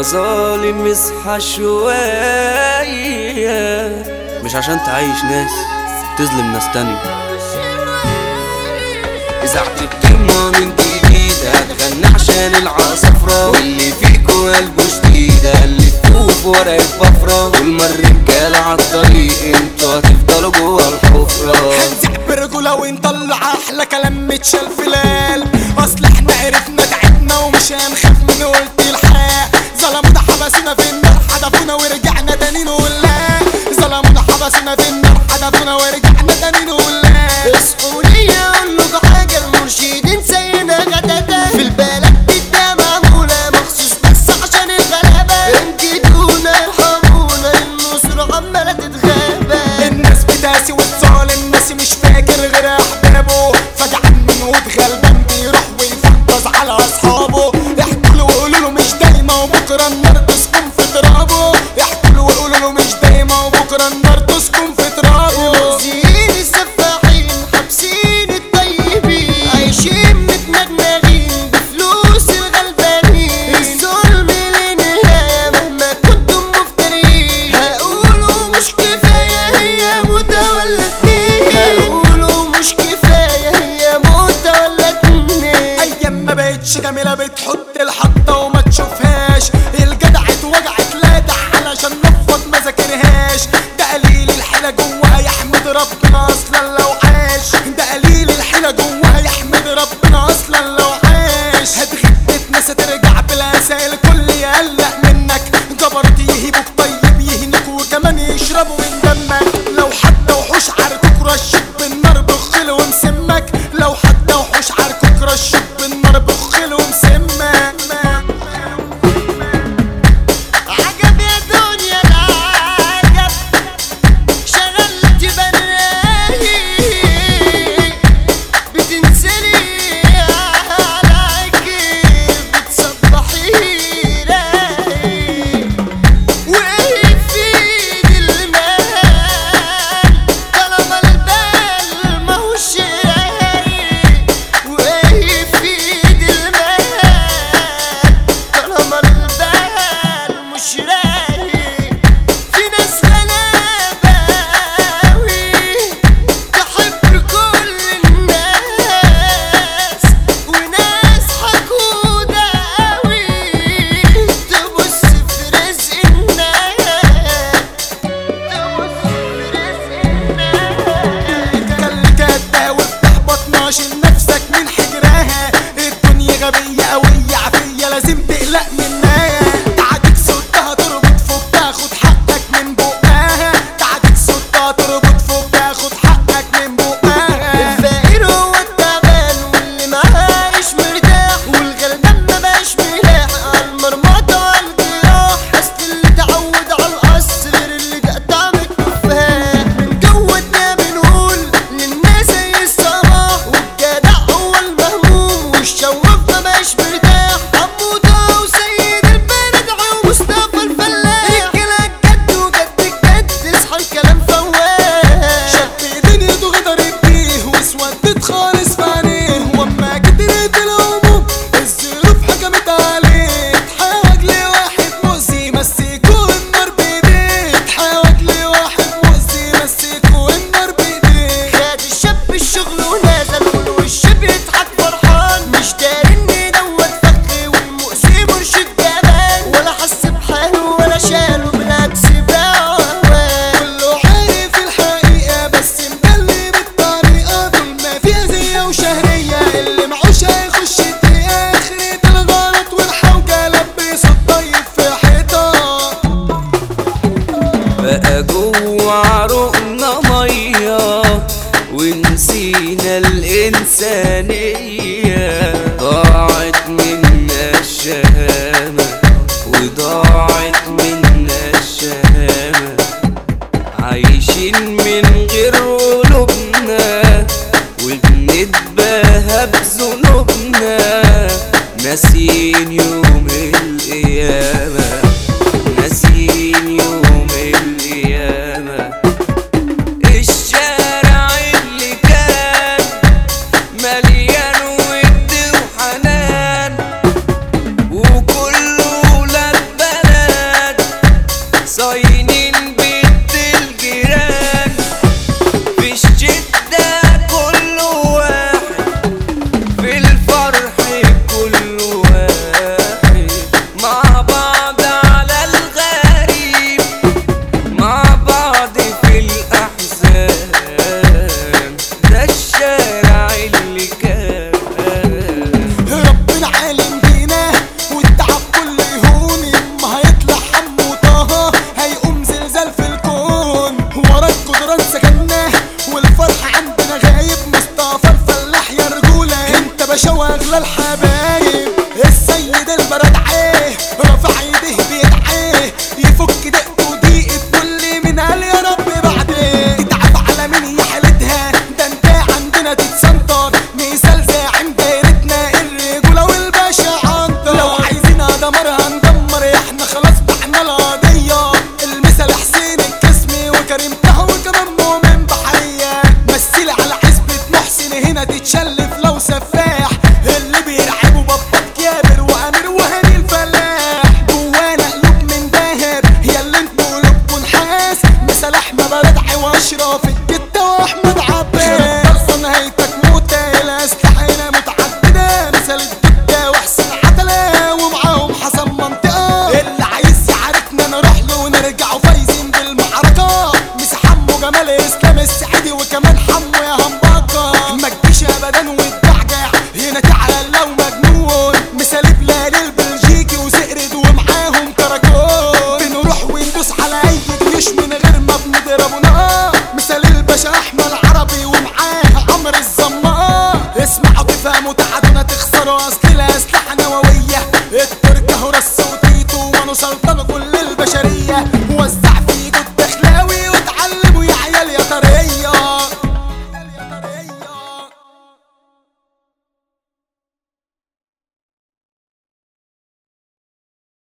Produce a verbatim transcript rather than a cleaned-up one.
يا ظالم اصحى شوية، مش عشان تعيش ناس تظلم ناس تانية. إذاعة القمة من جديد هتغني عشان العصفرة، واللي فيكوا قلبه شديد هلفوه في ورقة بفرة. طول ما الرجالة عالطريق انتوا هتفضلوا جوا الحفرة. هنزق برجولة ونطلع أحلى كلام متشال في القلب، أصل احنا عرفنا تعبنا ومش هنخاف من قلت الحق. ظلمونا حبسونا في النار حدفونا ورجعنا تاني نقول لا، ظلمونا حبسونا في النار حدفونا ورجعنا تاني نقول لا. اصحوا ليا اقولكوا حاجة، المرشدين زينا غداتا في البلد دي ده معمولة مخصوص بس عشان الغلابة. انجدونا ارحمونا النصر عمالة تتغابى. الناس بتاسي والظالم ناسي مش فاكر غير أحبابه، فجعان من ود غلبان بيروح ويفطس على أصحابه. احكوا له وقولوا له مش دايما وبكرة النار تسكن في ترابه. احكوا له وقولوا له مش دايما وبكرة النار تسكن في ترابه. مؤذيين السفاحين حابسين الطيبين، عايشين متنغنغين بفلوس الغلبانين. الظلم ليه نهاية مهما كنتم مفترين، هقولوا مش كفاية هي موتة ولا اتنين. هقولوا مش كفاية هي موتة ولا اتنين. أيام ما بقتش جميلة بتحط الحطة وما تشوفهاش، الجدع اتوجعت لادع علشان نفض ما ذاكرهاش. ده قليل الحيلة جواها يحمد ربنا أصلا لو عاش، ده قليل الحيلة جواها يحمد ربنا أصلا لو عاش. هتغيب تتنسى ترجع بالأسى الكل يقلق منك، جبرت يهيبوك طيب يهنك وكمان يشربوا من دمك. لو حتى وحوش عاركوك رشك بالنار بخل ومسمك، لو حتى وحوش عاركوك رشك بالنار بخل ومسمك. عجب يا دنيا العجب، شغلت بناهي بتنزلي على عجيب بتصبحي رايق. وايه في ايد المال طالما البال ماهوش رايق. وايه في ايد المال طالما البال مش رايق. في ناس غلابة أوي تحب كل الناس، وناس حقودة أوي تبص في رزق الناس، تبص في رزق الناس. خلي كده وافتح بطناش نفسك من حجرها، الدنيا غبية قوية عافية لازم تقلق منها. تعاديك صوتها تربط فوق تاخد حقك من بقها، تعاديك صوتها تربط فوق تاخد حقك من بقها. الفقير هو التعبان واللي معايش مرتاح، والغلبان مبقاش ملاح عالمرمطة وعالجراح. اصل اللي اتعود عالقصر غير اللي تقطع بالتفاح. من جودنا بنقول للناس زي الصباح، والجدع هو المهموم والشواف مبقاش مرتاح. حمودة وسيد البلد ومصطفى الفلاح، رجالة جد وجد الجد اصحى الكلام فواح. شد دنيته غدرت بيه واسودت خالص في عينيه، واما كترت الهموم الظروف حكمت عليه. اتحاج لواحد مؤذي مسكوا النار بايديه، اتحاج لواحد مؤذي مسكوا النار بايديه. خد الشاب الشغل ونزل والوش بيضحك فرحان، مش داري ان دوت فخ والمؤذي مرشد جبان. ولا حس بحاله ولا شاله بالعكس باعه هواه. كله عارف الحقيقة بس مدلي بالطريقة، طول ما فيها زية وشهرية اللي معوش هيخش الدقيقة. آخرة الغلط والحوجة لبسوا الطيب في حيطة. بقى جوا عروقنا مية ونسينا الإنسانية، ضاعت منا الشهامة وضاعت منا الشهامة. عايشين من غير قلوبنا وبنتباهى بذنوبنا، ناسيين يوم القيامة، ناسيين يوم القيامة. الشارع اللي كان مليان ود وحنان وكله ولاد سكننا والفرح عندنا غايب. مصطفى الفلاح يا رجولة انت باشا واغلى الحبايب. السيد البرد عيه رفع ايديه بيدعيه يفك دقته وضيقة كل من قال يا رب بعديه. اتعب على مين يا حالتها ده انت عندنا تتسنطر. مثال زاعم دايرتنا الرجولة والباشا عنتر. لو عايزين دمر هندمر احنا خلاص بعنا القضية. المثل حسين الكسمي وكريم طه وكمان مؤمن بحرية. مثل على حسبة محسن هنا تتشلف لو سفاح. اللي بيرعبوا بابا كابر وامير وهاني الفلاح. جوانا قلوب من دهب هي اللي انتوا قلوبكوا نحاس. مثل احمد ردعي واشرف الجدة واحمد عباس. خلصان هيتك موتة الاسلحة هنا متعددة. مثل الجدة وحسين عتلة ومعاهم حسن منطقة. اللي عايز يعاركنا نروح له ونرجعوا فايزين بالمعركة. مسا حمو جمال اسلام السعيدي وكمان حمو يا همبكة. ما تجيش ابدا وتجعجع هنا تعال لو مجنون. مثال بلال البلجيكي وسقرد ومعاهم كراكون. بنروح وندوس على اي جيش من غير ما بنضربوا نار. مثال الباشا احمد عربي ومعاه عمرو الزمار. اسمعوا تفهموا تعادونا تخسروا اصل الاسلحة نووية.